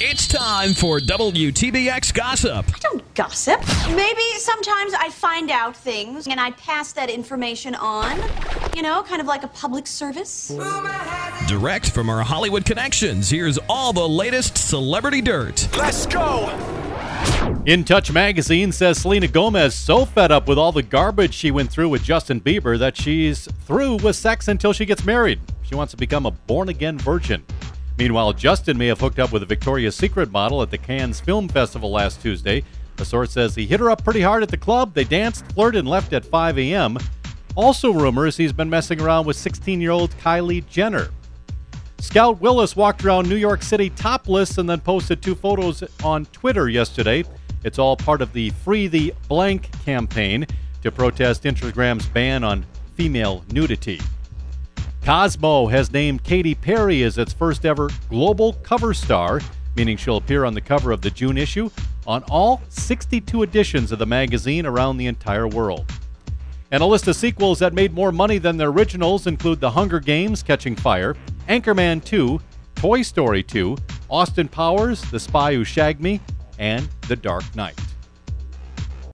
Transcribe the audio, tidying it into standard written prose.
It's time for WTBX Gossip. I don't gossip. Maybe sometimes I find out things and I pass that information on. You know, kind of like a public service. Direct from our Hollywood connections, here's all the latest celebrity dirt. Let's go! In Touch magazine says Selena Gomez so fed up with all the garbage she went through with Justin Bieber that she's through with sex until she gets married. She wants to become a born-again virgin. Meanwhile, Justin may have hooked up with a Victoria's Secret model at the Cannes Film Festival last Tuesday. A source says he hit her up pretty hard at the club. They danced, flirted, and left at 5 a.m. Also rumors he's been messing around with 16-year-old Kylie Jenner. Scout Willis walked around New York City topless and then posted 2 photos on Twitter yesterday. It's all part of the Free the Blank campaign to protest Instagram's ban on female nudity. Cosmo has named Katy Perry as its first ever global cover star, meaning she'll appear on the cover of the June issue on all 62 editions of the magazine around the entire world. And a list of sequels that made more money than their originals include The Hunger Games: Catching Fire, Anchorman 2, Toy Story 2, Austin Powers, The Spy Who Shagged Me, and The Dark Knight.